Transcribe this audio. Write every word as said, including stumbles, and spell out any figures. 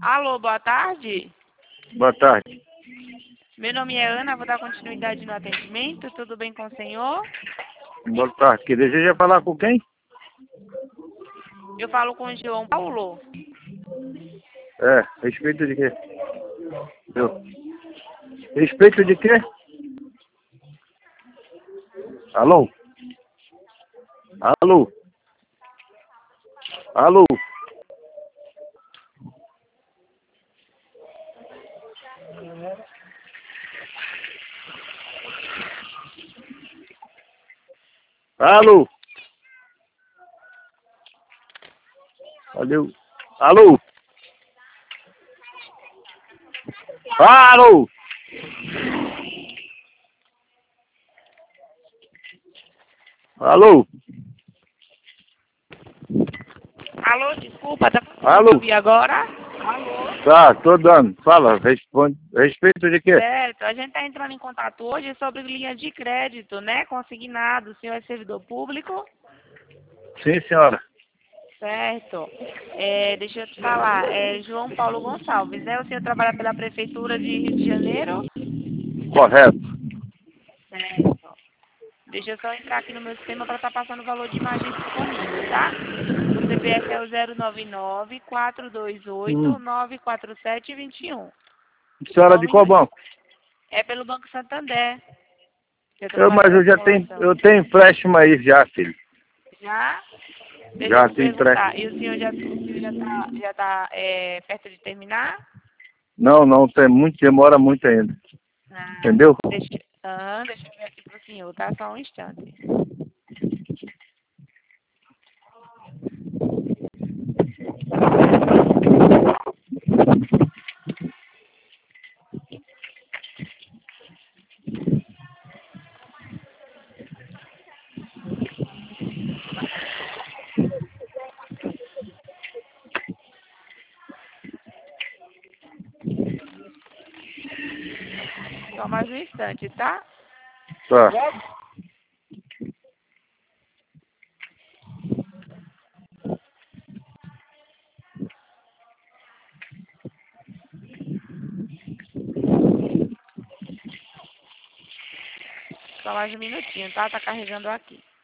Alô, boa tarde. Boa tarde. Meu nome é Ana, vou dar continuidade no atendimento. Tudo bem com o senhor? Boa tarde. Que deseja falar com quem? Eu falo com o João Paulo. É, respeito de quê? Eu. Respeito de quê? Alô? Alô? Alô? Alô? Valeu. Alô? Alô? Alô? Alô, desculpa, tá conseguindo Alô? me ouvir agora? Alô? Tá, tô dando. Fala, responde. Respeito de quê? Certo, a gente está entrando em contato hoje sobre linha de crédito, né? Consignado, o senhor é servidor público? Sim, senhora. Certo. É, deixa eu te falar, é João Paulo Gonçalves, né? O senhor trabalha pela Prefeitura de Rio de Janeiro? Correto. Certo. Deixa eu só entrar aqui no meu sistema para estar passando o valor de imagem disponível, tá? O C P F é o zero nove nove, quatro dois oito, Hum. nove quatro sete dois um. Senhora Só um de qual minuto. banco? É pelo Banco Santander que eu estou Eu, mas fazendo a eu já tenho, simulação. eu tenho empréstimo aí já, filho. Já? Deixa eu Já te tenho empréstimo. perguntar. E o senhor já, o senhor já está já tá, é, perto de terminar? Não, não, tem muito, demora muito ainda. Ah, Entendeu? deixa, aham, deixa eu ver aqui pro senhor, tá? Só um instante. Só mais um instante, tá? Tá. Só mais um minutinho, tá? Tá carregando aqui.